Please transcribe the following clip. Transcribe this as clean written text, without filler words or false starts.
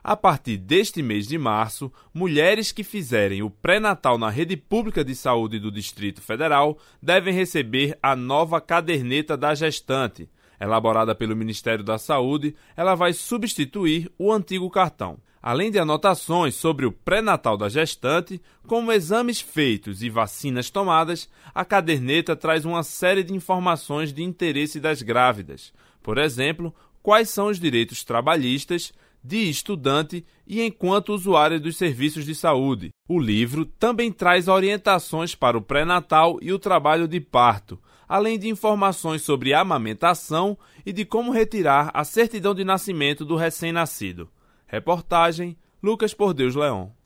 A partir deste mês de março, mulheres que fizerem o pré-natal na rede pública de saúde do Distrito Federal devem receber a nova caderneta da gestante. Elaborada pelo Ministério da Saúde, ela vai substituir o antigo cartão. Além de anotações sobre o pré-natal da gestante, como exames feitos e vacinas tomadas, a caderneta traz uma série de informações de interesse das grávidas. Por exemplo, quais são os direitos trabalhistas, de estudante e enquanto usuária dos serviços de saúde. O livro também traz orientações para o pré-natal e o trabalho de parto, além de informações sobre amamentação e de como retirar a certidão de nascimento do recém-nascido. Reportagem Lucas Por Deus Leon.